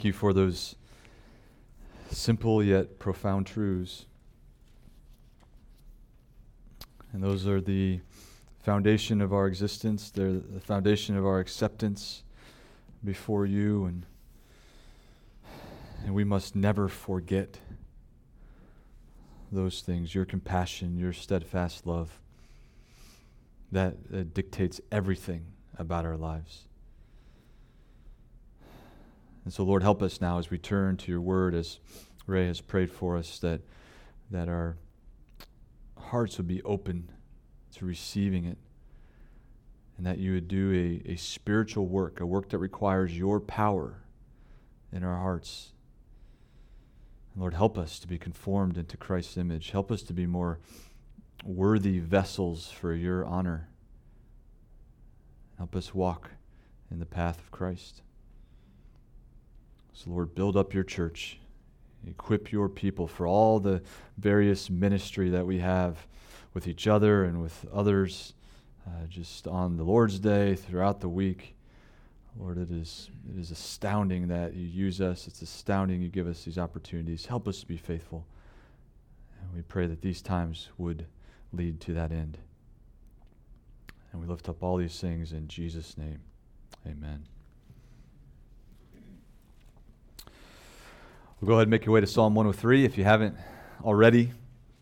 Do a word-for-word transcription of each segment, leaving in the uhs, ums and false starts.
Thank you for those simple yet profound truths. And those are the foundation of our existence. They're the foundation of our acceptance before you. And, and we must never forget those things, your compassion, your steadfast love. That uh, dictates everything about our lives. And so, Lord, help us now as we turn to your word, as Ray has prayed for us, that, that our hearts would be open to receiving it, and that you would do a, a spiritual work, a work that requires your power in our hearts. And Lord, help us to be conformed into Christ's image. Help us to be more worthy vessels for your honor. Help us walk in the path of Christ. So, Lord, build up your church. Equip your people for all the various ministry that we have with each other and with others, uh, just on the Lord's Day, throughout the week. Lord, it is it is astounding that you use us. It's astounding you give us these opportunities. Help us to be faithful. And we pray that these times would lead to that end. And we lift up all these things in Jesus' name. Amen. We'll go ahead and make your way to Psalm one oh three if you haven't already.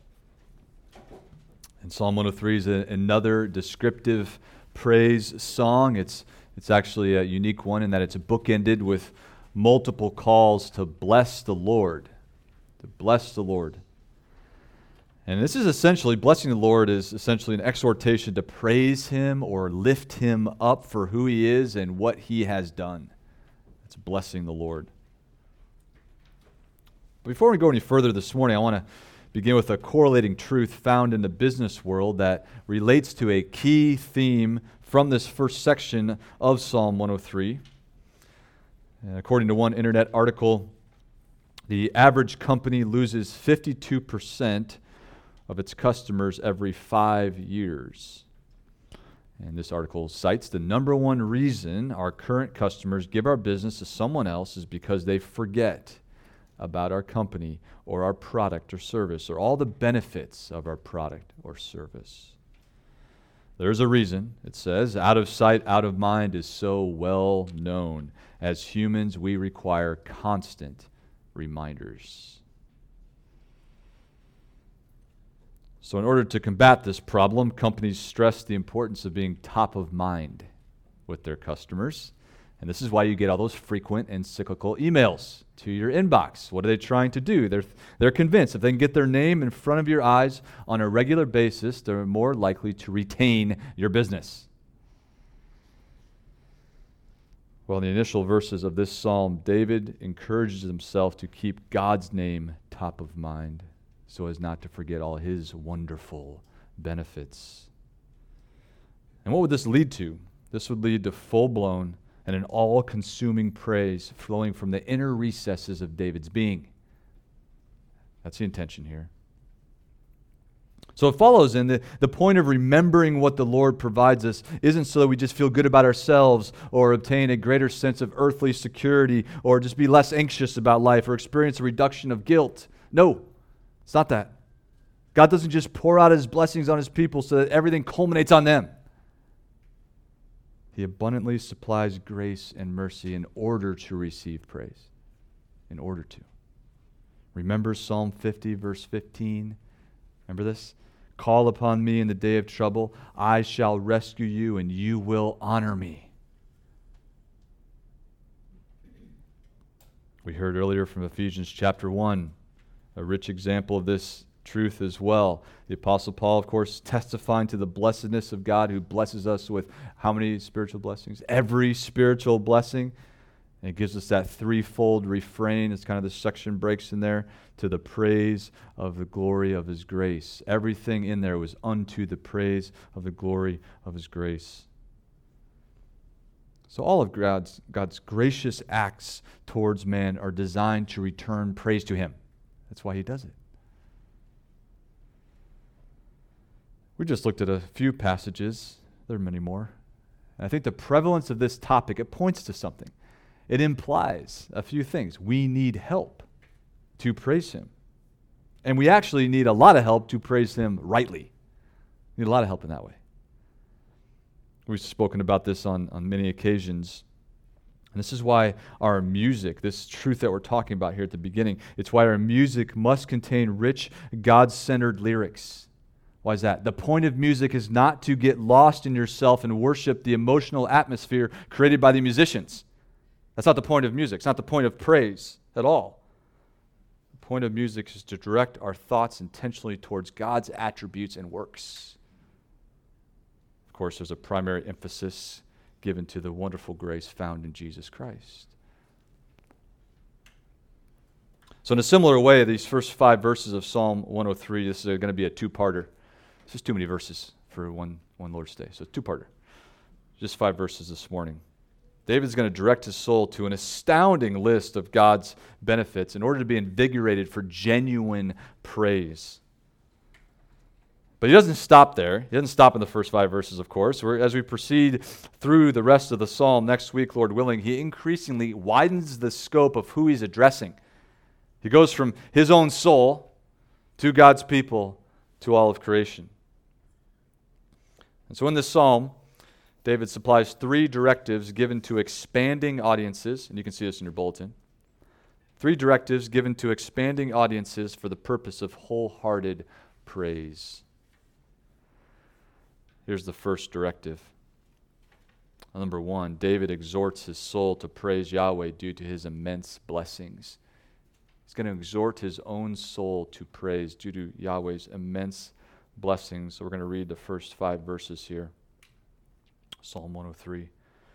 And Psalm one oh three is a, another descriptive praise song. It's it's actually a unique one in that it's bookended with multiple calls to bless the Lord. To bless the Lord. And this is essentially, blessing the Lord is essentially an exhortation to praise Him or lift Him up for who He is and what He has done. It's blessing the Lord. Before we go any further this morning, I want to begin with a correlating truth found in the business world that relates to a key theme from this first section of Psalm one oh three. And according to one internet article, the average company loses fifty-two percent of its customers every five years. And this article cites the number one reason our current customers give our business to someone else is because they forget about our company or our product or service or all the benefits of our product or service. There's a reason, it says, out of sight, out of mind is so well known. As humans, we require constant reminders. So in order to combat this problem, companies stress the importance of being top of mind with their customers. And this is why you get all those frequent and cyclical emails to your inbox. What are they trying to do? They're, they're convinced if they can get their name in front of your eyes on a regular basis, they're more likely to retain your business. Well, in the initial verses of this psalm, David encourages himself to keep God's name top of mind so as not to forget all His wonderful benefits. And what would this lead to? This would lead to full-blown and an all-consuming praise flowing from the inner recesses of David's being. That's the intention here. So it follows in the, the point of remembering what the Lord provides us isn't so that we just feel good about ourselves or obtain a greater sense of earthly security or just be less anxious about life or experience a reduction of guilt. No, it's not that. God doesn't just pour out His blessings on His people so that everything culminates on them. He abundantly supplies grace and mercy in order to receive praise. In order to. Remember Psalm fifty, verse fifteen? Remember this? Call upon me in the day of trouble. I shall rescue you, and you will honor me. We heard earlier from Ephesians chapter one, a rich example of this truth as well. The Apostle Paul, of course, testifying to the blessedness of God who blesses us with how many spiritual blessings? Every spiritual blessing. And it gives us that threefold refrain. It's kind of the section breaks in there to the praise of the glory of His grace. Everything in there was unto the praise of the glory of His grace. So all of God's, God's gracious acts towards man are designed to return praise to Him. That's why He does it. We just looked at a few passages. There are many more. And I think the prevalence of this topic, it points to something. it implies a few things. We need help to praise him. And we actually need a lot of help to praise him rightly. We need a lot of help in that way. We've spoken about this on, on many occasions. And this is why our music, this truth that we're talking about here at the beginning, it's why our music must contain rich, God-centered lyrics. Why is that? The point of music is not to get lost in yourself and worship the emotional atmosphere created by the musicians. That's not the point of music. It's not the point of praise at all. The point of music is to direct our thoughts intentionally towards God's attributes and works. Of course, there's a primary emphasis given to the wonderful grace found in Jesus Christ. So in a similar way, these first five verses of Psalm one oh three, this is going to be a two-parter. This is too many verses for one, one Lord's Day, so two-parter. Just five verses this morning. David's going to direct his soul to an astounding list of God's benefits in order to be invigorated for genuine praise. But he doesn't stop there. He doesn't stop in the first five verses, of course. We're, as we proceed through the rest of the psalm next week, Lord willing, he increasingly widens the scope of who he's addressing. He goes from his own soul to God's people to all of creation. And so in this psalm, David supplies three directives given to expanding audiences, and you can see this in your bulletin. Three directives given to expanding audiences for the purpose of wholehearted praise. Here's the first directive. Number one, David exhorts his soul to praise Yahweh due to his immense blessings. He's going to exhort his own soul to praise due to Yahweh's immense blessings. So we're going to read the first five verses here. Psalm one oh three.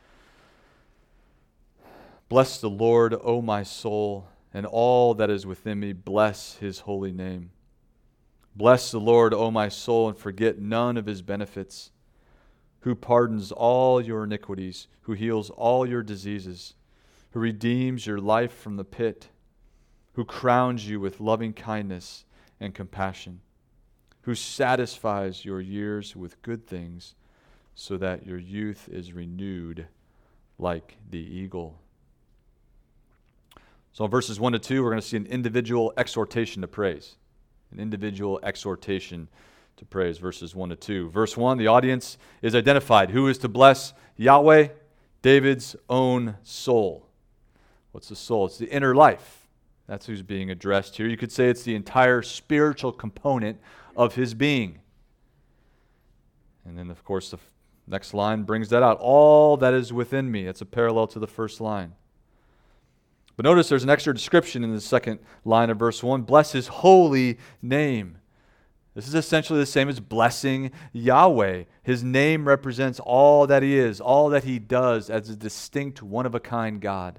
Bless the Lord, O my soul, and all that is within me. Bless his holy name. Bless the Lord, O my soul, and forget none of his benefits, who pardons all your iniquities, who heals all your diseases, who redeems your life from the pit, who crowns you with loving kindness and compassion, who satisfies your years with good things, so that your youth is renewed like the eagle. So in verses one to two, we're going to see an individual exhortation to praise. An individual exhortation to praise, verses one to two. Verse one, the audience is identified. Who is to bless Yahweh? David's own soul. What's the soul? It's the inner life. That's who's being addressed here. You could say it's the entire spiritual component of his being. And then, of course, the next line brings that out. All that is within me. It's a parallel to the first line. But notice there's an extra description in the second line of verse one. Bless his holy name. This is essentially the same as blessing Yahweh. His name represents all that he is, all that he does as a distinct, one-of-a-kind God.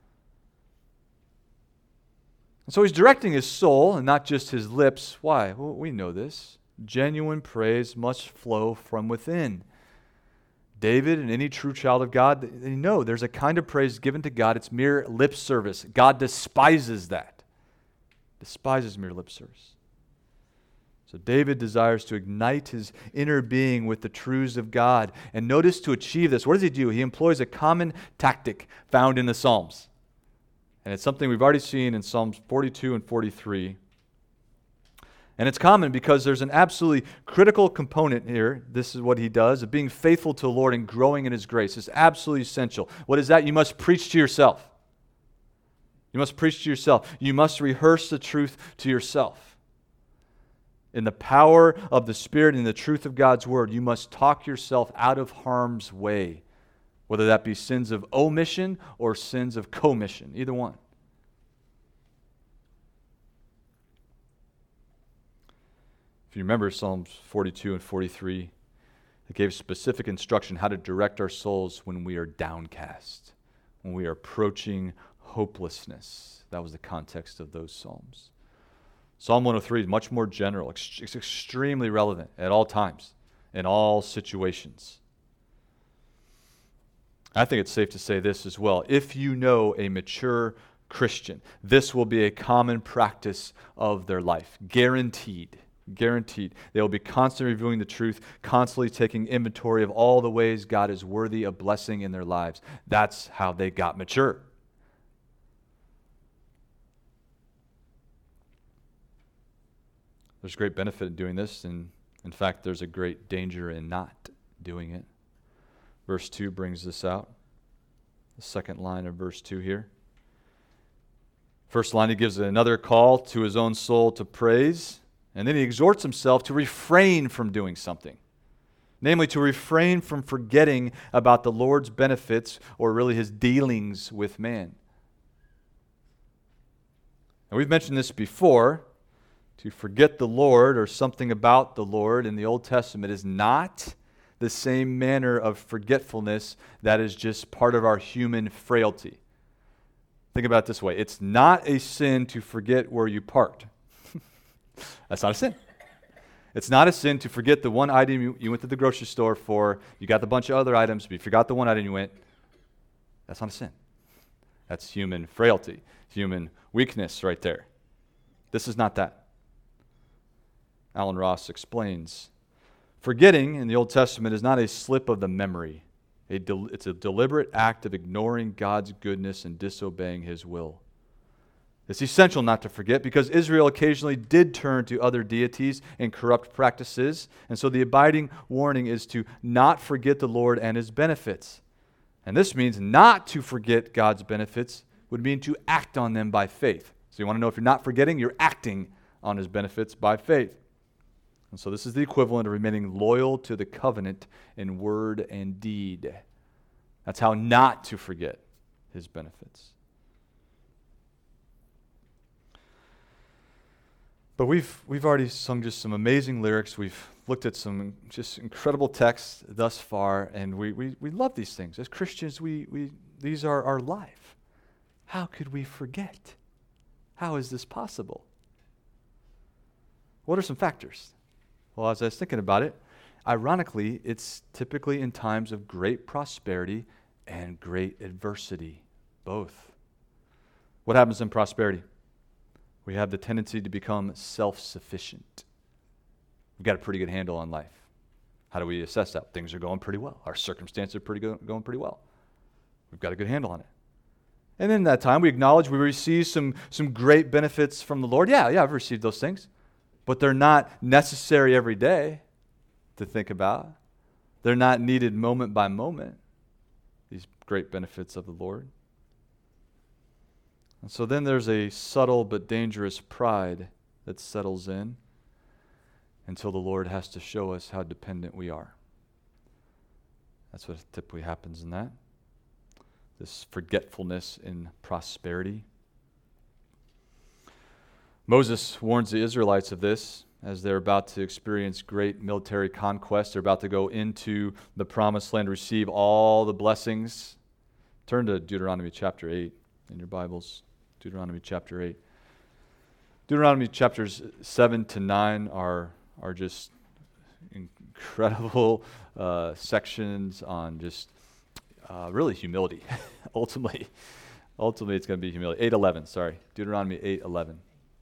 And so he's directing his soul and not just his lips. Why? Well, we know this. Genuine praise must flow from within. David and any true child of God, they know there's a kind of praise given to God. It's mere lip service. God despises that. Despises mere lip service. So David desires to ignite his inner being with the truths of God. And notice to achieve this, what does he do? He employs a common tactic found in the Psalms. And it's something we've already seen in Psalms forty-two and forty-three. And it's common because there's an absolutely critical component here. This is what he does, of being faithful to the Lord and growing in his grace. It's absolutely essential. What is that? You must preach to yourself. You must preach to yourself. You must rehearse the truth to yourself. In the power of the Spirit and the truth of God's Word, you must talk yourself out of harm's way, whether that be sins of omission or sins of commission, either one. If you remember Psalms forty-two and forty-three, it gave specific instruction how to direct our souls when we are downcast, when we are approaching hopelessness. That was the context of those Psalms. Psalm one oh three is much more general. It's extremely relevant at all times, in all situations. I think it's safe to say this as well. If you know a mature Christian, this will be a common practice of their life. Guaranteed. Guaranteed. They will be constantly reviewing the truth, constantly taking inventory of all the ways God is worthy of blessing in their lives. That's how they got mature. There's great benefit in doing this, and in fact, there's a great danger in not doing it. Verse two brings this out. The second line of verse two here. First line, he gives another call to his own soul to praise, and then he exhorts himself to refrain from doing something. Namely, to refrain from forgetting about the Lord's benefits, or really his dealings with man. And we've mentioned this before. To forget the Lord or something about the Lord in the Old Testament is not the same manner of forgetfulness that is just part of our human frailty. Think about it this way. It's not a sin to forget where you parked. That's not a sin. It's not a sin to forget the one item you, you went to the grocery store for. You got a bunch of other items, but you forgot the one item you went. That's not a sin. That's human frailty, human weakness right there. This is not that. Alan Ross explains, forgetting in the Old Testament is not a slip of the memory. A del- it's a deliberate act of ignoring God's goodness and disobeying his will. It's essential not to forget because Israel occasionally did turn to other deities and corrupt practices, and so the abiding warning is to not forget the Lord and his benefits. And this means not to forget God's benefits would mean to act on them by faith. So you want to know if you're not forgetting, you're acting on his benefits by faith. And so this is the equivalent of remaining loyal to the covenant in word and deed. That's how not to forget his benefits. But we've we've already sung just some amazing lyrics. We've looked at some just incredible texts thus far, and we we, we love these things. As Christians, we we these are our life. How could we forget? How is this possible? What are some factors? Well, as I was thinking about it, ironically, it's typically in times of great prosperity and great adversity, both. What happens in prosperity? We have the tendency to become self-sufficient. We've got a pretty good handle on life. How do we assess that? Things are going pretty well. Our circumstances are pretty go- going pretty well. We've got a good handle on it. And in that time, we acknowledge we receive some, some great benefits from the Lord. Yeah, yeah, I've received those things. But they're not necessary every day to think about. They're not needed moment by moment, these great benefits of the Lord. And so then there's a subtle but dangerous pride that settles in until the Lord has to show us how dependent we are. That's what typically happens in that. This forgetfulness in prosperity. Moses warns the Israelites of this as they're about to experience great military conquest. They're about to go into the promised land, receive all the blessings. Turn to Deuteronomy chapter eight in your Bibles. Deuteronomy chapter eight. Deuteronomy chapters seven to nine are, are just incredible uh, sections on just uh, really humility, ultimately. Ultimately, it's going to be humility. eight eleven, sorry. Deuteronomy eight eleven.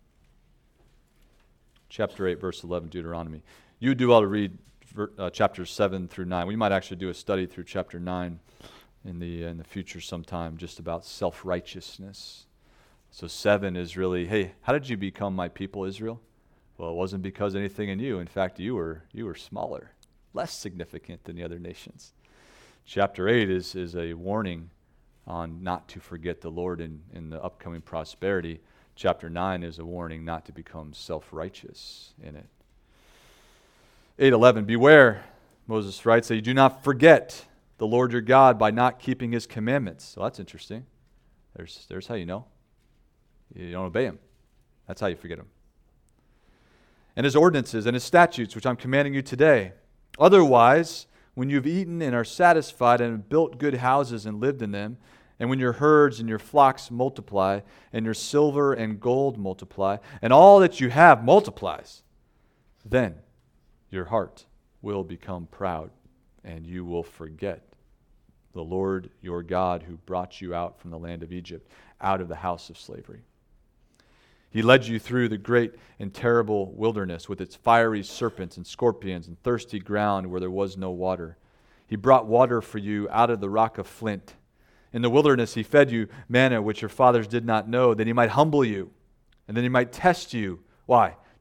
Chapter eight, verse eleven, Deuteronomy. You do well to read uh, chapters seven through nine. We might actually do a study through chapter nine in the uh, in the future sometime, just about self-righteousness. So seven is really, hey, how did you become my people, Israel? Well, it wasn't because anything in you. In fact, you were you were smaller, less significant than the other nations. Chapter eight is is a warning on not to forget the Lord in, in the upcoming prosperity. Chapter nine is a warning not to become self-righteous in it. eight eleven, beware, Moses writes, that you do not forget the Lord your God by not keeping his commandments. So that's interesting. There's, there's how you know. You don't obey him. That's how you forget him. And his ordinances and his statutes, which I'm commanding you today. Otherwise, when you've eaten and are satisfied and have built good houses and lived in them, and when your herds and your flocks multiply, and your silver and gold multiply, and all that you have multiplies, then your heart will become proud, and you will forget the Lord your God who brought you out from the land of Egypt, out of the house of slavery. He led you through the great and terrible wilderness with its fiery serpents and scorpions and thirsty ground where there was no water. He brought water for you out of the rock of flint. In the wilderness he fed you manna which your fathers did not know, that he might humble you, and then he might test you. Why?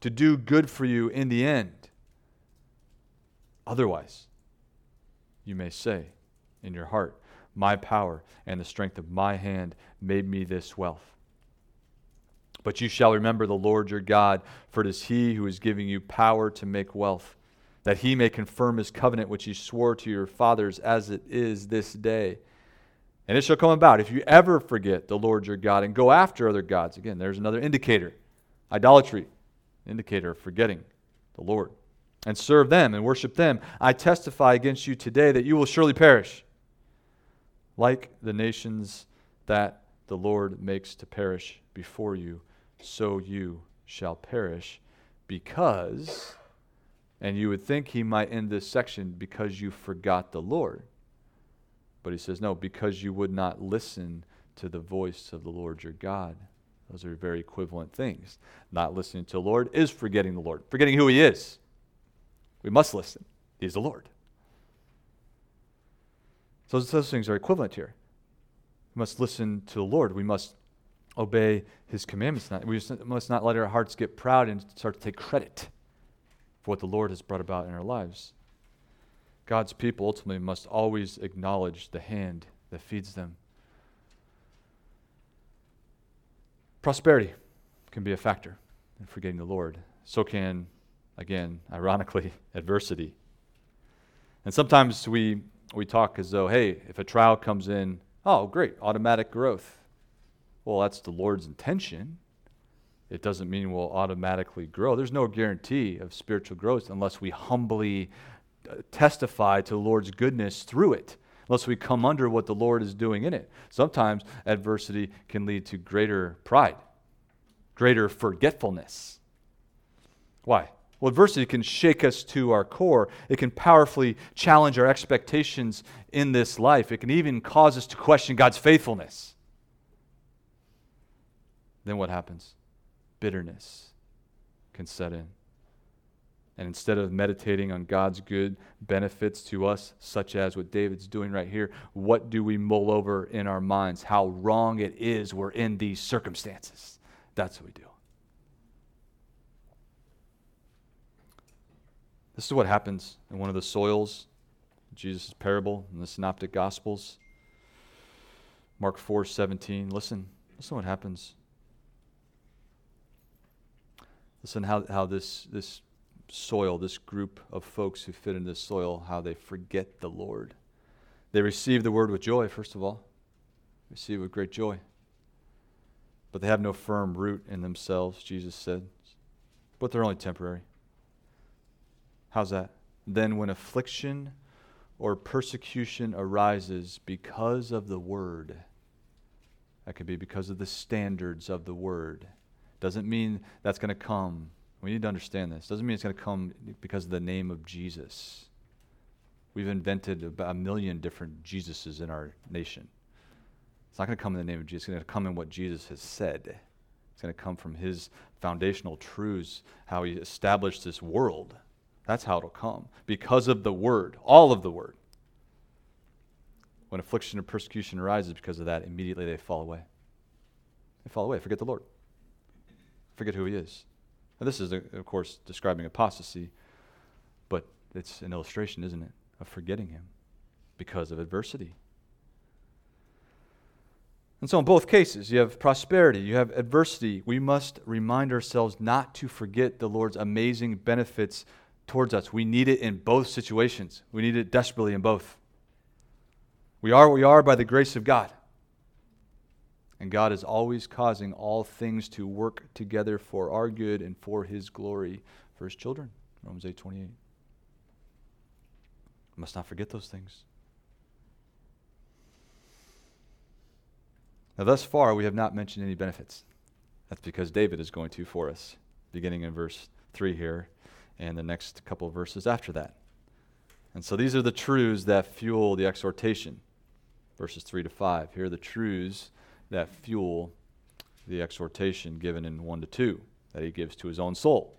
to do good for you in the end. Otherwise, you may say in your heart, my power and the strength of my hand made me this wealth. But you shall remember the Lord your God, for it is he who is giving you power to make wealth, that he may confirm his covenant which he swore to your fathers as it is this day. And it shall come about, if you ever forget the Lord your God and go after other gods. Again, there's another indicator. Idolatry, indicator of forgetting the Lord. And serve them and worship them. I testify against you today that you will surely perish, like the nations that the Lord makes to perish before you, so you shall perish, because, and you would think he might end this section, because you forgot the Lord. But he says, no, because you would not listen to the voice of the Lord your God. Those are very equivalent things. Not listening to the Lord is forgetting the Lord, forgetting who he is. We must listen. He is the Lord. So those things are equivalent here. We must listen to the Lord. We must obey his commandments. We must not let our hearts get proud and start to take credit for what the Lord has brought about in our lives. God's people ultimately must always acknowledge the hand that feeds them. Prosperity can be a factor in forgetting the Lord. So can, again, ironically, adversity. And sometimes we we talk as though, hey, if a trial comes in, oh, great, automatic growth. Well, that's the Lord's intention. It doesn't mean we'll automatically grow. There's no guarantee of spiritual growth unless we humbly testify to the Lord's goodness through it, unless we come under what the Lord is doing in it. Sometimes adversity can lead to greater pride, greater forgetfulness. Why? Well, adversity can shake us to our core. It can powerfully challenge our expectations in this life. It can even cause us to question God's faithfulness. Then what happens? Bitterness can set in. And instead of meditating on God's good benefits to us, such as what David's doing right here, what do we mull over in our minds? How wrong it is we're in these circumstances. That's what we do. This is what happens in one of the soils, Jesus' parable in the Synoptic Gospels. Mark four seventeen. Listen, listen what happens. Listen how, how this, this soil, this group of folks who fit in this soil, how they forget the Lord. They receive the word with joy, first of all. Receive it with great joy. But they have no firm root in themselves, Jesus said. But they're only temporary. How's that? Then when affliction or persecution arises because of the word, that could be because of the standards of the word. Doesn't mean that's going to come. We need to understand this. Doesn't mean it's going to come because of the name of Jesus. We've invented about a million different Jesuses in our nation. It's not going to come in the name of Jesus. It's going to come in what Jesus has said. It's going to come from his foundational truths, how he established this world. That's how it'll come. Because of the word, all of the word. When affliction or persecution arises because of that, immediately they fall away. They fall away, forget the Lord. Forget who he is. Now, this is, of course, describing apostasy, but it's an illustration, isn't it, of forgetting him because of adversity. And so in both cases, you have prosperity, you have adversity. We must remind ourselves not to forget the Lord's amazing benefits towards us. We need it in both situations. We need it desperately in both. We are what we are by the grace of God. And God is always causing all things to work together for our good and for his glory for his children. Romans eight twenty-eight. We must not forget those things. Now, thus far, we have not mentioned any benefits. That's because David is going to for us, beginning in verse three here, and the next couple of verses after that. And so these are the truths that fuel the exhortation, verses three to five. Here are the truths that fuel the exhortation given in one to two, that he gives to his own soul.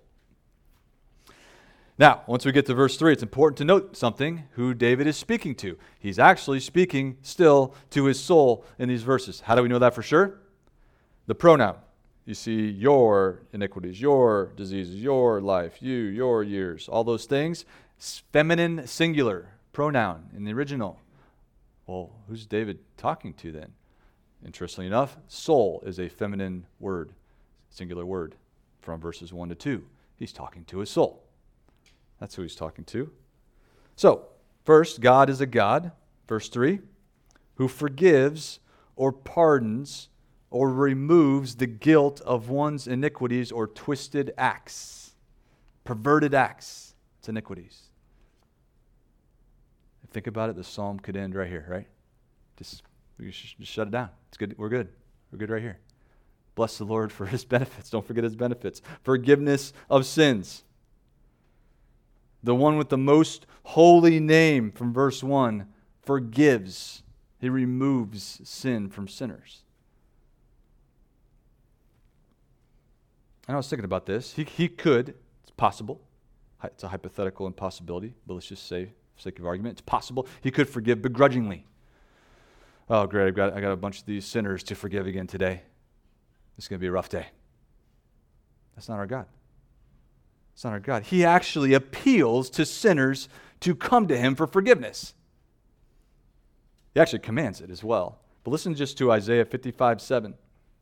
Now, once we get to verse three, it's important to note something, who David is speaking to. He's actually speaking still to his soul in these verses. How do we know that for sure? The pronoun. you see your iniquities, your diseases, your life, you, your years, all those things. Feminine singular pronoun in the original. Well, who's David talking to then? Interestingly enough, soul is a feminine word, singular word, from verses one to two. He's talking to his soul. That's who he's talking to. So, first, God is a God, verse three, who forgives or pardons or removes the guilt of one's iniquities or twisted acts, perverted acts. It's iniquities. Think about it, the psalm could end right here, right? Just, we just shut it down. It's good. We're good. We're good right here. Bless the Lord for his benefits. Don't forget his benefits. Forgiveness of sins. The one with the most holy name from verse one forgives. He removes sin from sinners. And I was thinking about this. He, he could, it's possible. It's a hypothetical impossibility, but let's just say, for sake of argument, it's possible he could forgive begrudgingly. Oh, great, I've got, I got a bunch of these sinners to forgive again today. It's going to be a rough day. That's not our God. That's not our God. He actually appeals to sinners to come to him for forgiveness. He actually commands it as well. But listen just to Isaiah fifty-five seven.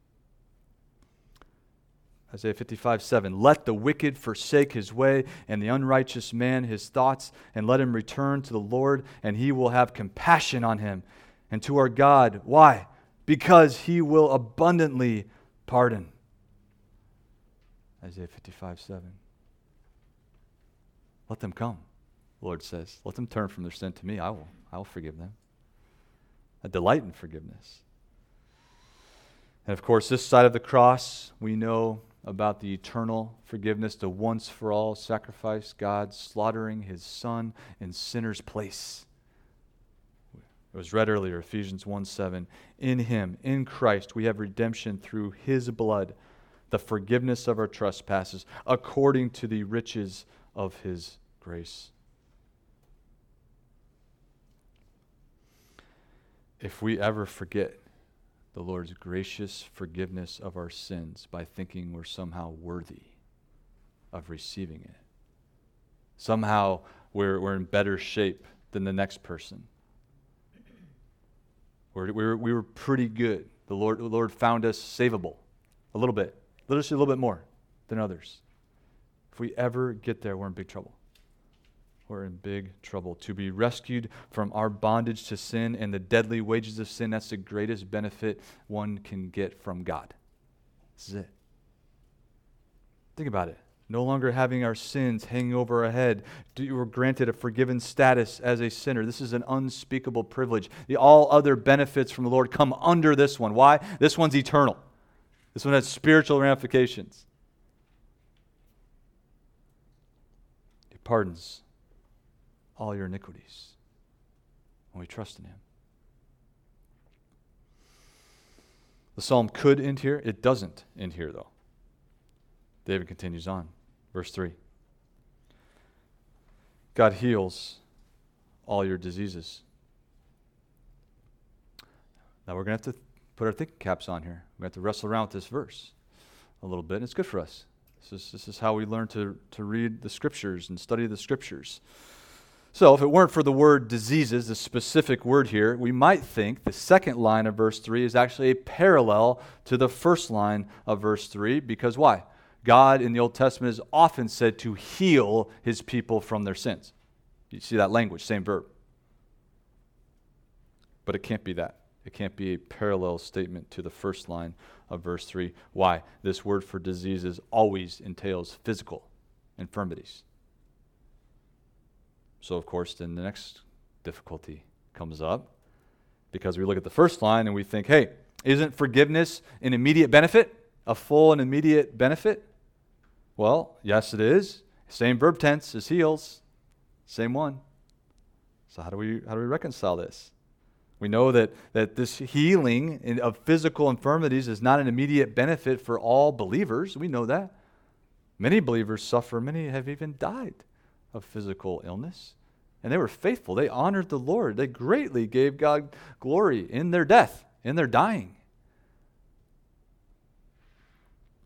Isaiah fifty-five seven. Let the wicked forsake his way, and the unrighteous man his thoughts, and let him return to the Lord, and he will have compassion on him. And to our God. Why? Because he will abundantly pardon. Isaiah fifty-five seven. Let them come, the Lord says. Let them turn from their sin to me. I will, I will forgive them. I delight in forgiveness. And of course, this side of the cross, we know about the eternal forgiveness, the once-for-all sacrifice, God slaughtering his Son in sinners' place. It was read earlier, Ephesians one seven. In him, in Christ, we have redemption through his blood, the forgiveness of our trespasses, according to the riches of his grace. If we ever forget the Lord's gracious forgiveness of our sins by thinking we're somehow worthy of receiving it, somehow we're, we're in better shape than the next person, we're, we, were, we were pretty good. The Lord, the Lord found us savable a little bit, literally a little bit more than others. If we ever get there, we're in big trouble. We're in big trouble. To be rescued from our bondage to sin and the deadly wages of sin, that's the greatest benefit one can get from God. This is it. Think about it. No longer having our sins hanging over our head. You were granted a forgiven status as a sinner. This is an unspeakable privilege. The all other benefits from the Lord come under this one. Why? This one's eternal. This one has spiritual ramifications. He pardons all your iniquities when we trust in him. The psalm could end here. It doesn't end here, though. David continues on. Verse three. God heals all your diseases. Now we're going to have to put our thinking caps on here. We're going to have to wrestle around with this verse a little bit. And it's good for us. This is, this is how we learn to, to read the Scriptures and study the Scriptures. So if it weren't for the word diseases, the specific word here, we might think the second line of verse three is actually a parallel to the first line of verse three. Because why? God in the Old Testament is often said to heal his people from their sins. You see that language, same verb. But it can't be that. It can't be a parallel statement to the first line of verse three. Why? This word for diseases always entails physical infirmities. So, of course, then the next difficulty comes up because we look at the first line and we think, hey, isn't forgiveness an immediate benefit? A full and immediate benefit? Well, yes, it is. Same verb tense as heals. Same one. So how do we how do we reconcile this? We know that, that this healing in, of physical infirmities is not an immediate benefit for all believers. We know that. Many believers suffer. Many have even died of physical illness. And they were faithful. They honored the Lord. They greatly gave God glory in their death, in their dying.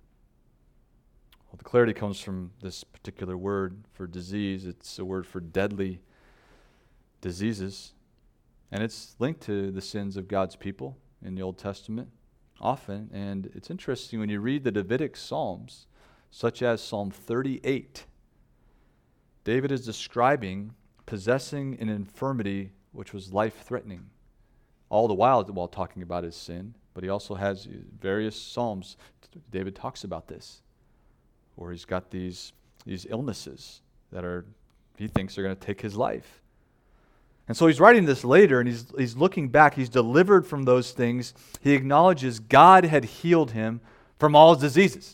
Well, the clarity comes from this particular word for disease. It's a word for deadly diseases. And it's linked to the sins of God's people in the Old Testament often. And it's interesting when you read the Davidic Psalms, such as Psalm thirty-eight, David is describing possessing an infirmity which was life-threatening, all the while while talking about his sin. But he also has various Psalms, David talks about this, where he's got these, these illnesses that are, he thinks are going to take his life. And so he's writing this later, and he's, he's looking back. He's delivered from those things. He acknowledges God had healed him from all his diseases.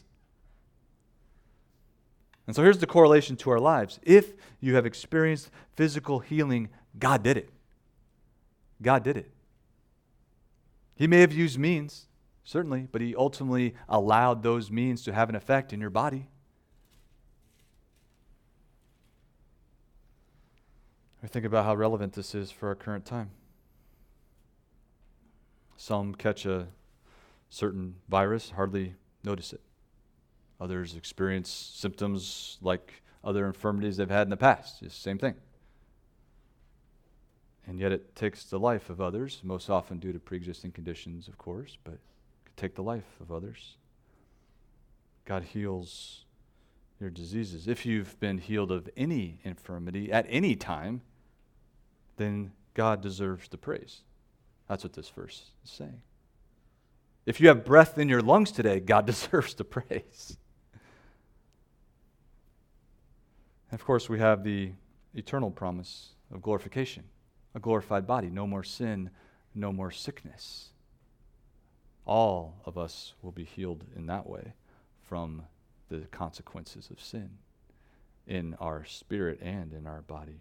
And so here's the correlation to our lives. If you have experienced physical healing, God did it. God did it. He may have used means, certainly, but he ultimately allowed those means to have an effect in your body. I think about how relevant this is for our current time. Some catch a certain virus, hardly notice it. Others experience symptoms like other infirmities they've had in the past. It's the same thing. And yet it takes the life of others, most often due to pre-existing conditions, of course, but it could take the life of others. God heals your diseases. If you've been healed of any infirmity at any time, then God deserves the praise. That's what this verse is saying. If you have breath in your lungs today, God deserves the praise. And of course, we have the eternal promise of glorification, a glorified body, no more sin, no more sickness. All of us will be healed in that way from the consequences of sin in our spirit and in our body.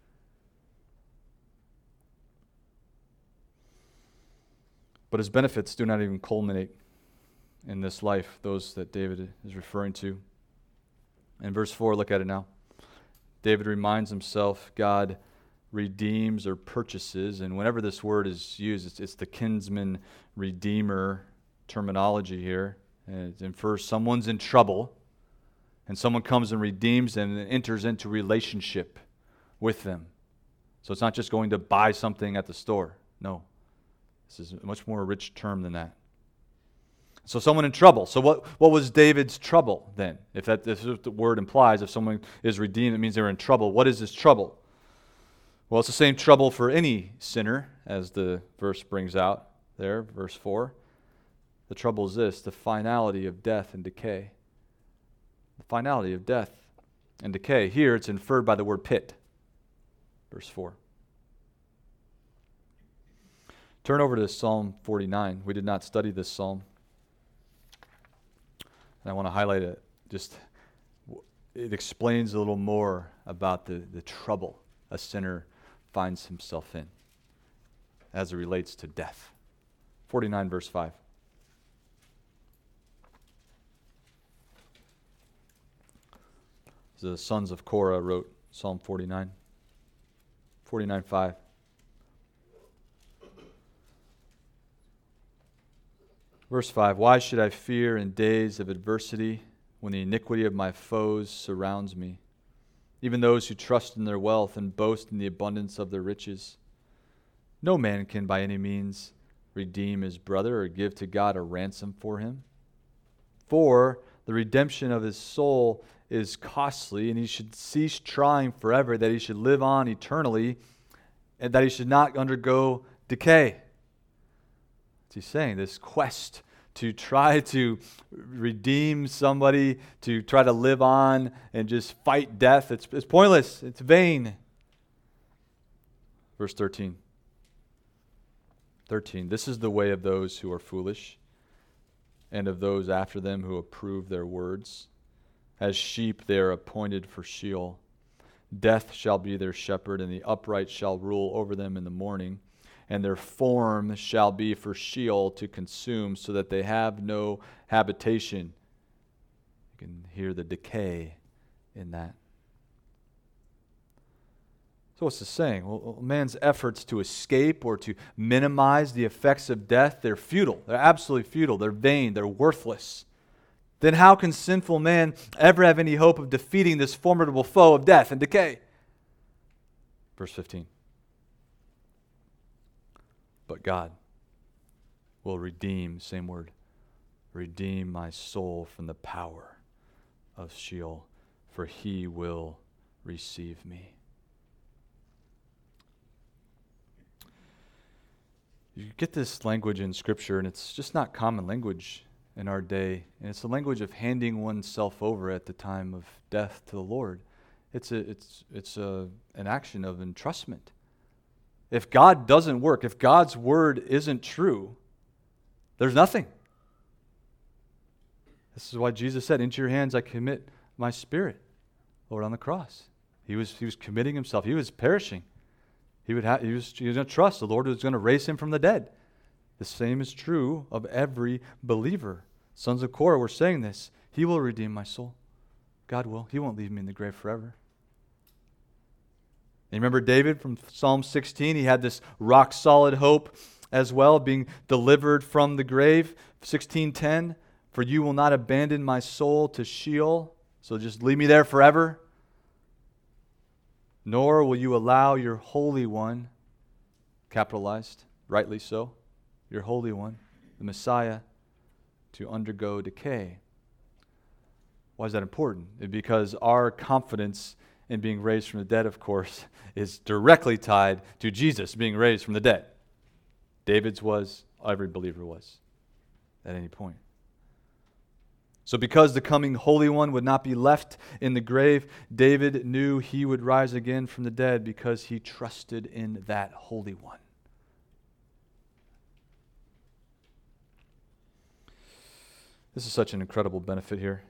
But his benefits do not even culminate in this life, those that David is referring to. In verse four, look at it now. David reminds himself God redeems or purchases, and whenever this word is used, it's, it's the kinsman redeemer terminology here. And it infers someone's in trouble, and someone comes and redeems them and enters into relationship with them. So it's not just going to buy something at the store. No. This is a much more rich term than that. So someone in trouble. So what, what was David's trouble then? If that if the word implies if someone is redeemed, it means they're in trouble. What is this trouble? Well, it's the same trouble for any sinner, as the verse brings out there, verse four. The trouble is this, the finality of death and decay. The finality of death and decay. Here it's inferred by the word pit. Verse four. Turn over to Psalm forty-nine. We did not study this psalm. And I want to highlight it. Just, it explains a little more about the, the trouble a sinner finds himself in as it relates to death. forty-nine verse five. The sons of Korah wrote Psalm forty-nine. forty-nine five. Verse five, why should I fear in days of adversity when the iniquity of my foes surrounds me, even those who trust in their wealth and boast in the abundance of their riches? No man can by any means redeem his brother or give to God a ransom for him. For the redemption of his soul is costly, and he should cease trying forever, that he should live on eternally, and that he should not undergo decay. What's he saying? This quest to try to redeem somebody, to try to live on and just fight death, it's, it's pointless. It's vain. Verse thirteen. thirteen. This is the way of those who are foolish, and of those after them who approve their words. As sheep they are appointed for Sheol. Death shall be their shepherd, and the upright shall rule over them in the morning. And their form shall be for Sheol to consume, so that they have no habitation. You can hear the decay in that. So what's this saying? Well, man's efforts to escape or to minimize the effects of death, they're futile. They're absolutely futile. They're vain. They're worthless. then how can sinful man ever have any hope of defeating this formidable foe of death and decay? Verse fifteen. But God will redeem, same word, redeem my soul from the power of Sheol, for he will receive me. You get this language in Scripture, and it's just not common language in our day. And it's the language of handing oneself over at the time of death to the Lord. It's a, it's, it's a, an action of entrustment. If God doesn't work, if God's word isn't true, there's nothing. This is why Jesus said, into your hands I commit my spirit, Lord, on the cross. He was, he was committing himself. He was perishing. He, would ha- he was, he was going to trust the Lord was going to raise him from the dead. The same is true of every believer. Sons of Korah were saying this. He will redeem my soul. God will. He won't leave me in the grave forever. And you remember David from Psalm sixteen? He had this rock-solid hope as well, being delivered from the grave. sixteen ten, for you will not abandon my soul to Sheol, so just leave me there forever. Nor will you allow your Holy One, capitalized, rightly so, your Holy One, the Messiah, to undergo decay. Why is that important? Because our confidence in being raised from the dead, of course, is directly tied to Jesus being raised from the dead. David's was, every believer was, at any point. So because the coming Holy One would not be left in the grave, David knew he would rise again from the dead because he trusted in that Holy One. This is such an incredible benefit here.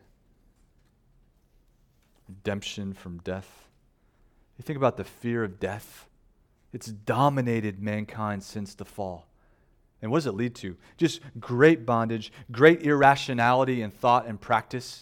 Redemption from death. You think about the fear of death. It's dominated mankind since the fall. And what does it lead to? Just great bondage, great irrationality in thought and practice.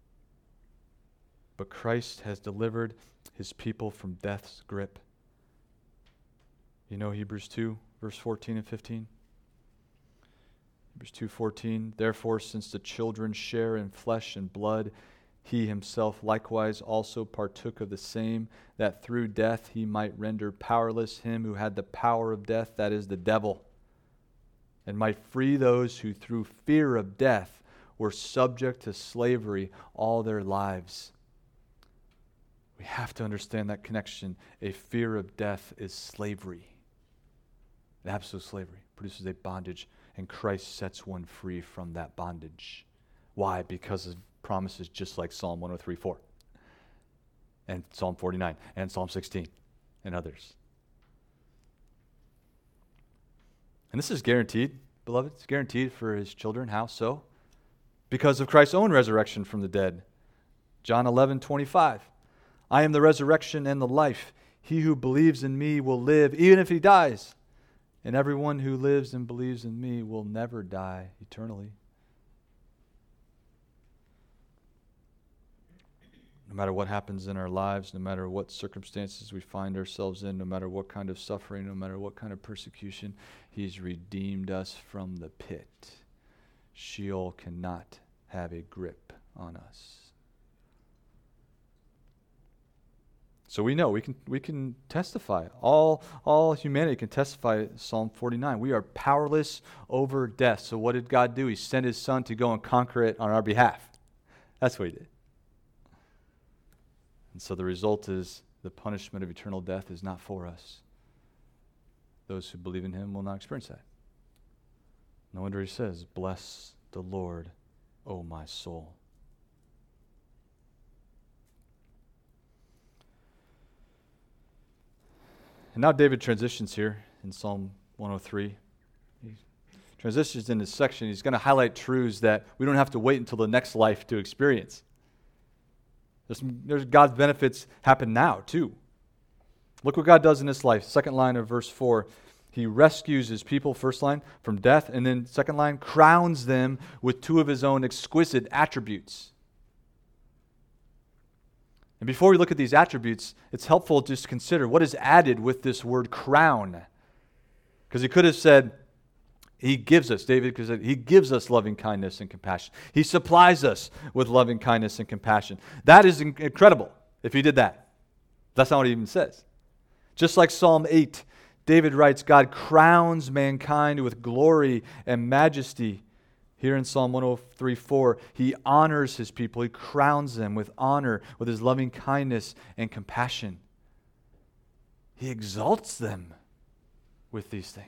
But Christ has delivered his people from death's grip. You know Hebrews two, verse fourteen and fifteen? Hebrews two fourteen, therefore, since the children share in flesh and blood, he himself likewise also partook of the same, that through death he might render powerless him who had the power of death, that is, the devil, and might free those who through fear of death were subject to slavery all their lives. We have to understand that connection. A fear of death is slavery. An absolute slavery produces a bondage, and Christ sets one free from that bondage. Why? Because of promises just like Psalm one oh three four, and Psalm forty-nine, and Psalm sixteen, and others. And this is guaranteed, beloved. It's guaranteed for his children. How so? Because of Christ's own resurrection from the dead. John eleven twenty-five. I am the resurrection and the life. He who believes in me will live even if he dies. And everyone who lives and believes in me will never die eternally. No matter what happens in our lives, no matter what circumstances we find ourselves in, no matter what kind of suffering, no matter what kind of persecution, he's redeemed us from the pit. Sheol cannot have a grip on us. So we know, we can we can testify. All, all humanity can testify Psalm forty-nine. We are powerless over death. So what did God do? He sent his son to go and conquer it on our behalf. That's what he did. And so the result is the punishment of eternal death is not for us. Those who believe in him will not experience that. No wonder he says, bless the Lord, O my soul. And now David transitions here in Psalm one oh three. He transitions in this section. He's going to highlight truths that we don't have to wait until the next life to experience. There's, some, there's God's benefits happen now, too. Look what God does in this life. Second line of verse four. He rescues his people, first line, from death. And then second line, crowns them with two of his own exquisite attributes. And before we look at these attributes, it's helpful just to consider what is added with this word crown. Because he could have said, He gives us, David, because he gives us loving kindness and compassion. He supplies us with loving kindness and compassion. That is in- incredible if he did that. That's not what he even says. Just like Psalm eight, David writes, God crowns mankind with glory and majesty. Here in Psalm one oh three four, he honors his people. He crowns them with honor, with his loving kindness and compassion. He exalts them with these things.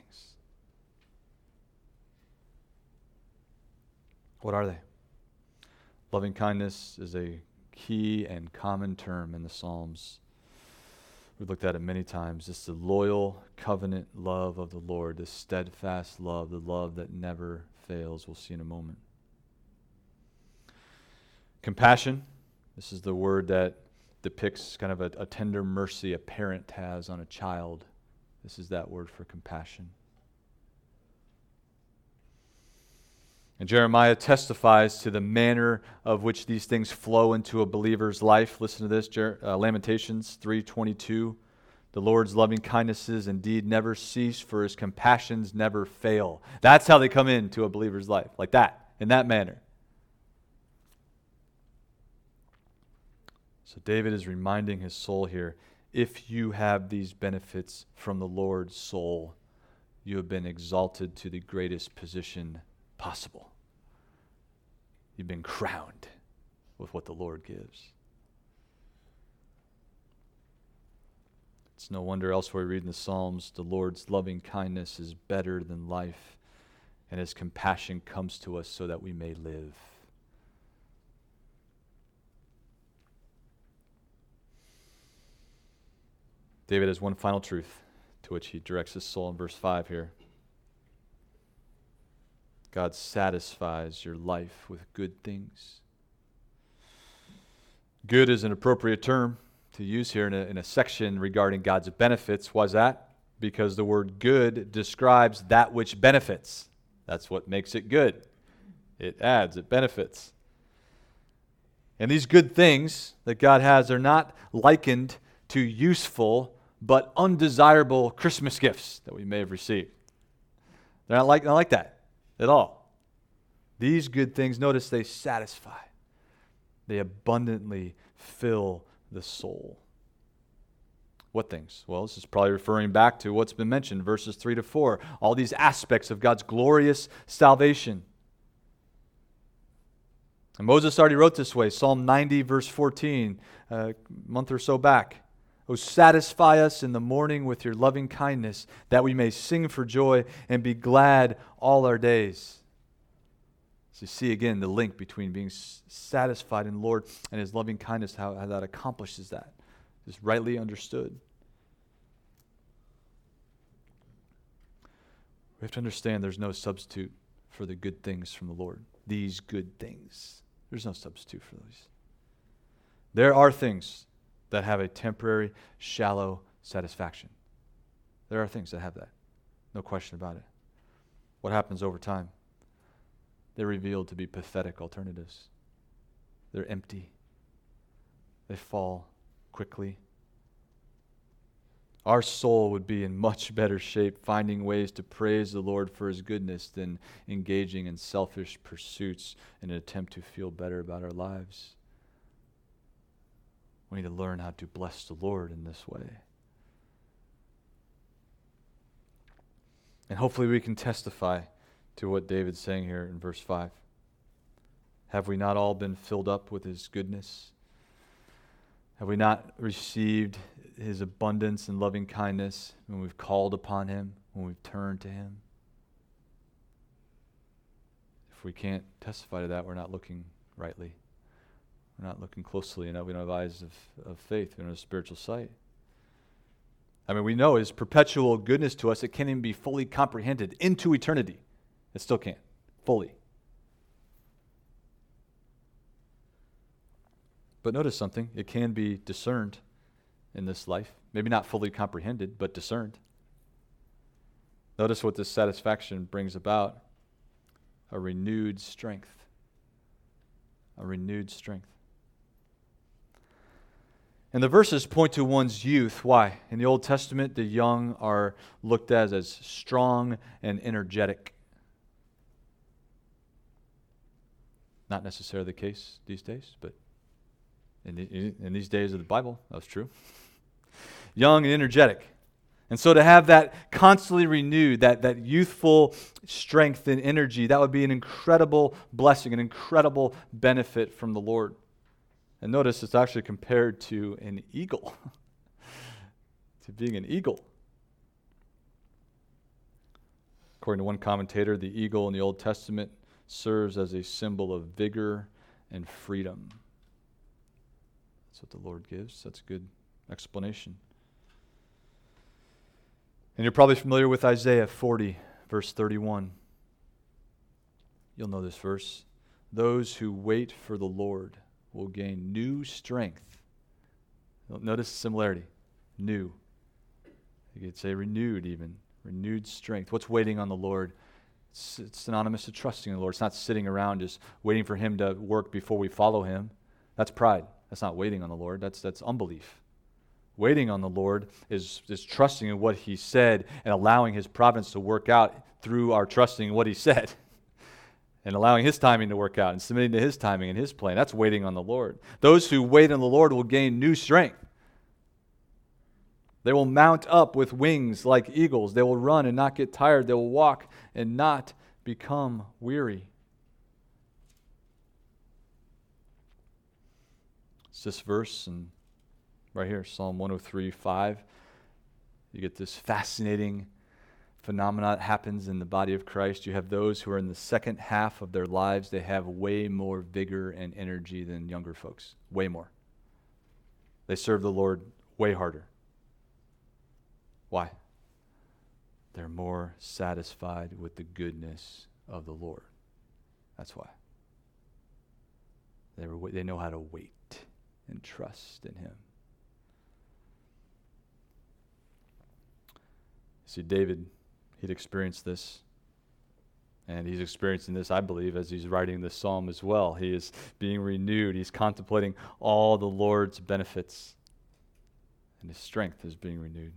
What are they? Loving kindness is a key and common term in the Psalms. We've looked at it many times. It's the loyal covenant love of the Lord, the steadfast love, the love that never fails. We'll see in a moment. Compassion. This is the word that depicts kind of a, a tender mercy a parent has on a child. This is that word for compassion. And Jeremiah testifies to the manner of which these things flow into a believer's life. Listen to this, Jer- uh, Lamentations three twenty-two. The Lord's loving kindnesses indeed never cease, for his compassions never fail. That's how they come into a believer's life, like that, in that manner. So David is reminding his soul here, if you have these benefits from the Lord's soul, you have been exalted to the greatest position possible. You've been crowned with what the Lord gives. It's no wonder elsewhere we read in the Psalms, the Lord's loving kindness is better than life, and his compassion comes to us so that we may live. David has one final truth to which he directs his soul in verse five here. God satisfies your life with good things. Good is an appropriate term to use here in a, in a section regarding God's benefits. Why is that? Because the word good describes that which benefits. That's what makes it good. It adds, it benefits. And these good things that God has are not likened to useful but undesirable Christmas gifts that we may have received. They're not like, not like that at all. These good things, notice they satisfy. They abundantly fill the soul. What things? Well, this is probably referring back to what's been mentioned, verses three to four. All these aspects of God's glorious salvation. And Moses already wrote this way, Psalm ninety, verse fourteen, a month or so back. O satisfy us in the morning with your loving kindness, that we may sing for joy and be glad all our days. So you see again the link between being satisfied in the Lord and his loving kindness, how, how that accomplishes that. It's rightly understood. We have to understand there's no substitute for the good things from the Lord. These good things. There's no substitute for these. There are things that have a temporary, shallow satisfaction. There are things that have that. No question about it. What happens over time? They're revealed to be pathetic alternatives. They're empty. They fall quickly. Our soul would be in much better shape finding ways to praise the Lord for his goodness than engaging in selfish pursuits in an attempt to feel better about our lives. We need to learn how to bless the Lord in this way. And hopefully we can testify to what David's saying here in verse five. Have we not all been filled up with his goodness? Have we not received his abundance and loving kindness when we've called upon him, when we've turned to him? If we can't testify to that, we're not looking rightly. We're not looking closely enough. We don't have eyes of, of faith. We don't have spiritual sight. I mean, we know his perpetual goodness to us. It can't even be fully comprehended into eternity. It still can't. Fully. But notice something. It can be discerned in this life. Maybe not fully comprehended, but discerned. Notice what this satisfaction brings about. A renewed strength. A renewed strength. And the verses point to one's youth. Why? In the Old Testament, the young are looked at as strong and energetic. Not necessarily the case these days, but in, the, in these days of the Bible, that was true. Young and energetic. And so to have that constantly renewed, that, that youthful strength and energy, that would be an incredible blessing, an incredible benefit from the Lord. And notice it's actually compared to an eagle, to being an eagle. According to one commentator, the eagle in the Old Testament serves as a symbol of vigor and freedom. That's what the Lord gives. That's a good explanation. And you're probably familiar with Isaiah forty, verse thirty-one. You'll know this verse. Those who wait for the Lord will gain new strength. Notice the similarity. New. You could say renewed even. Renewed strength. What's waiting on the Lord? It's, it's synonymous to trusting in the Lord. It's not sitting around just waiting for Him to work before we follow Him. That's pride. That's not waiting on the Lord. That's that's unbelief. Waiting on the Lord is, is trusting in what He said and allowing His providence to work out through our trusting in what He said and allowing His timing to work out and submitting to His timing and His plan. That's waiting on the Lord. Those who wait on the Lord will gain new strength. They will mount up with wings like eagles. They will run and not get tired. They will walk and not become weary. It's this verse and right here, Psalm one oh three, five. You get this fascinating phenomenon that happens in the body of Christ. You have those who are in the second half of their lives. They have way more vigor and energy than younger folks. Way more. They serve the Lord way harder. Why? They're more satisfied with the goodness of the Lord. That's why. They, were, they know how to wait and trust in Him. See, David, he'd experienced this. And he's experiencing this, I believe, as he's writing this psalm as well. He is being renewed. He's contemplating all the Lord's benefits. And his strength is being renewed.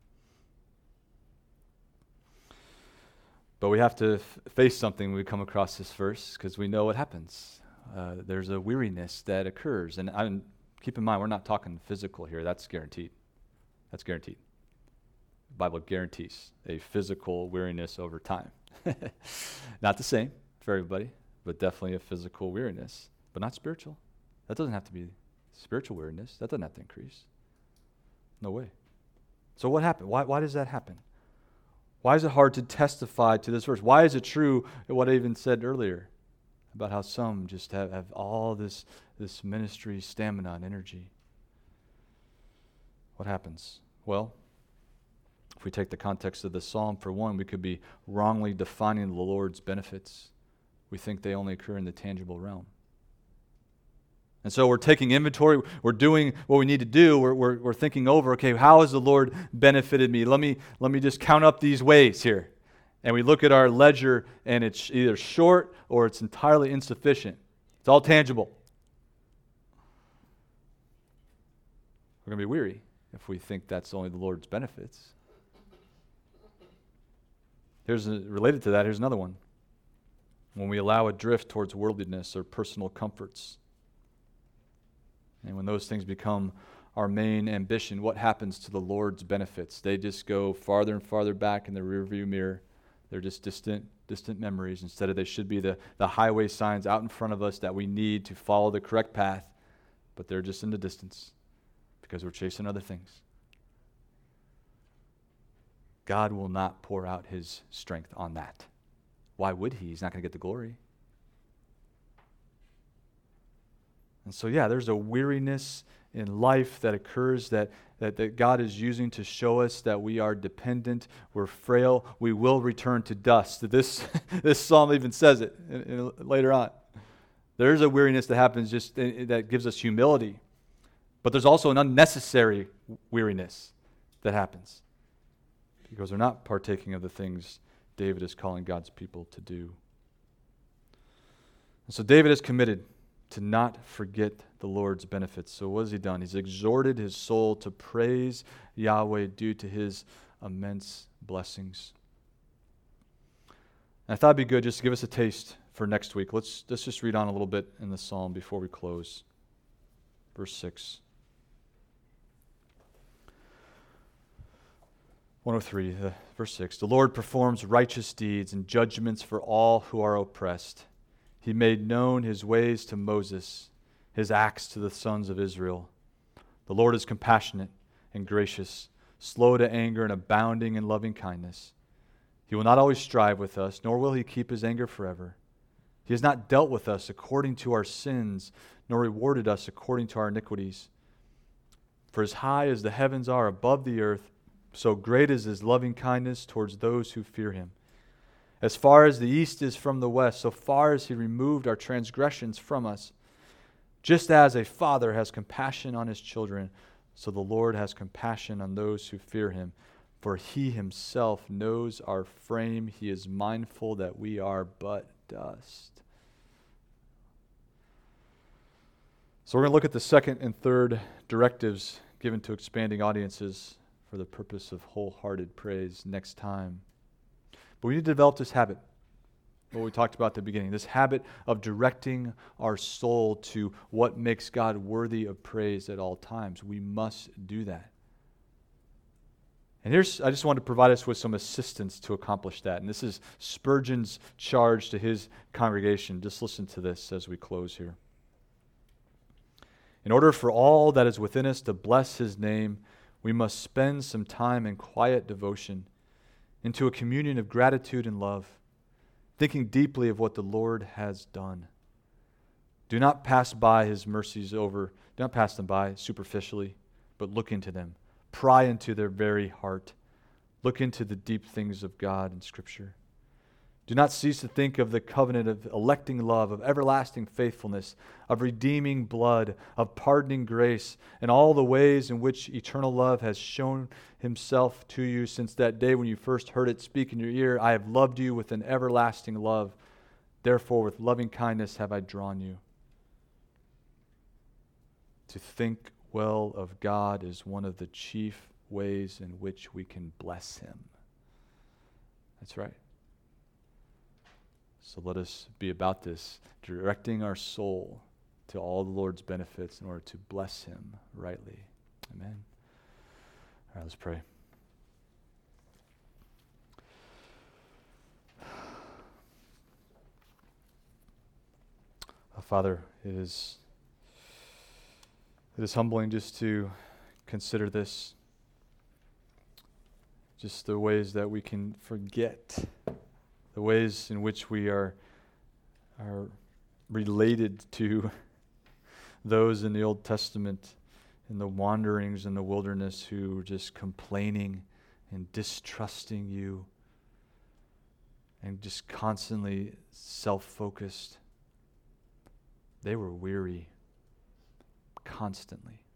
But we have to f- face something when we come across this verse, because we know what happens. Uh, there's a weariness that occurs. And I'm, keep in mind, we're not talking physical here. That's guaranteed. That's guaranteed. The Bible guarantees a physical weariness over time. Not the same for everybody, but definitely a physical weariness. But not spiritual. That doesn't have to be spiritual weariness. That doesn't have to increase. No way. So what happened? Why, why does that happen? Why is it hard to testify to this verse? Why is it true what I even said earlier about how some just have, have all this, this ministry stamina and energy? What happens? Well, if we take the context of the psalm, for one, we could be wrongly defining the Lord's benefits. We think they only occur in the tangible realm. And so we're taking inventory, we're doing what we need to do, we're, we're, we're thinking over, okay, how has the Lord benefited me? Let me, let me just count up these ways here. And we look at our ledger and it's either short or it's entirely insufficient. It's all tangible. We're going to be weary if we think that's only the Lord's benefits. Here's a, related to that, here's another one. When we allow a drift towards worldliness or personal comforts, and when those things become our main ambition, what happens to the Lord's benefits? They just go farther and farther back in the rearview mirror. They're just distant, distant memories. Instead of they should be the, the highway signs out in front of us that we need to follow the correct path, but they're just in the distance because we're chasing other things. God will not pour out His strength on that. Why would He? He's not going to get the glory. And so, yeah, there's a weariness in life that occurs that, that, that God is using to show us that we are dependent, we're frail, we will return to dust. This, this psalm even says it in, in, later on. There's a weariness that happens just in, that gives us humility. But there's also an unnecessary weariness that happens because we're not partaking of the things David is calling God's people to do. And so David is committed to not forget the Lord's benefits. So what has he done? He's exhorted his soul to praise Yahweh due to His immense blessings. And I thought it'd be good just to give us a taste for next week. Let's, let's just read on a little bit in the psalm before we close. Verse six. one oh three, uh, verse six. The Lord performs righteous deeds and judgments for all who are oppressed. He made known his ways to Moses, his acts to the sons of Israel. The Lord is compassionate and gracious, slow to anger and abounding in loving kindness. He will not always strive with us, nor will he keep his anger forever. He has not dealt with us according to our sins, nor rewarded us according to our iniquities. For as high as the heavens are above the earth, so great is his loving kindness towards those who fear him. As far as the east is from the west, so far as he removed our transgressions from us. Just as a father has compassion on his children, so the Lord has compassion on those who fear him. For he himself knows our frame. He is mindful that we are but dust. So we're going to look at the second and third directives given to expanding audiences for the purpose of wholehearted praise next time. But we need to develop this habit, what we talked about at the beginning, this habit of directing our soul to what makes God worthy of praise at all times. We must do that. And here's, I just wanted to provide us with some assistance to accomplish that. And this is Spurgeon's charge to his congregation. Just listen to this as we close here. In order for all that is within us to bless his name, we must spend some time in quiet devotion into a communion of gratitude and love, thinking deeply of what the Lord has done. Do not pass by his mercies over, do not pass them by superficially, but look into them. Pry into their very heart. Look into the deep things of God in Scripture. Do not cease to think of the covenant of electing love, of everlasting faithfulness, of redeeming blood, of pardoning grace, and all the ways in which eternal love has shown himself to you since that day when you first heard it speak in your ear. I have loved you with an everlasting love. Therefore, with loving kindness have I drawn you. To think well of God is one of the chief ways in which we can bless him. That's right. So let us be about this, directing our soul to all the Lord's benefits in order to bless him rightly. Amen. All right, let's pray. Oh, Father, it is it is humbling just to consider this, just the ways that we can forget, the ways in which we are are related to those in the Old Testament in the wanderings in the wilderness who were just complaining and distrusting you and just constantly self-focused. They were weary constantly.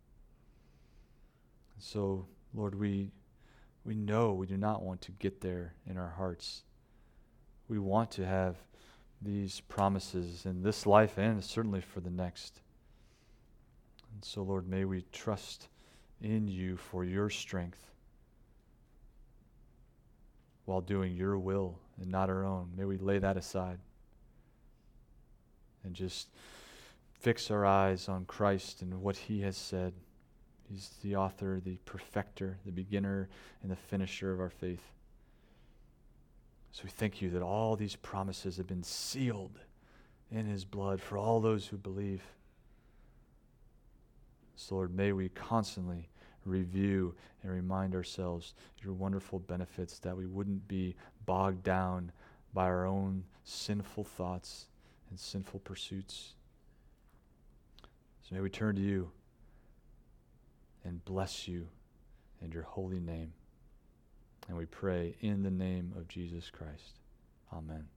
So, Lord, we we know we do not want to get there in our hearts. We want to have these promises in this life and certainly for the next. And so, Lord, may we trust in you for your strength while doing your will and not our own. May we lay that aside and just fix our eyes on Christ and what he has said. He's the author, the perfecter, the beginner, and the finisher of our faith. So we thank you that all these promises have been sealed in his blood for all those who believe. So Lord, may we constantly review and remind ourselves your wonderful benefits, that we wouldn't be bogged down by our own sinful thoughts and sinful pursuits. So may we turn to you and bless you and your holy name. And we pray in the name of Jesus Christ. Amen.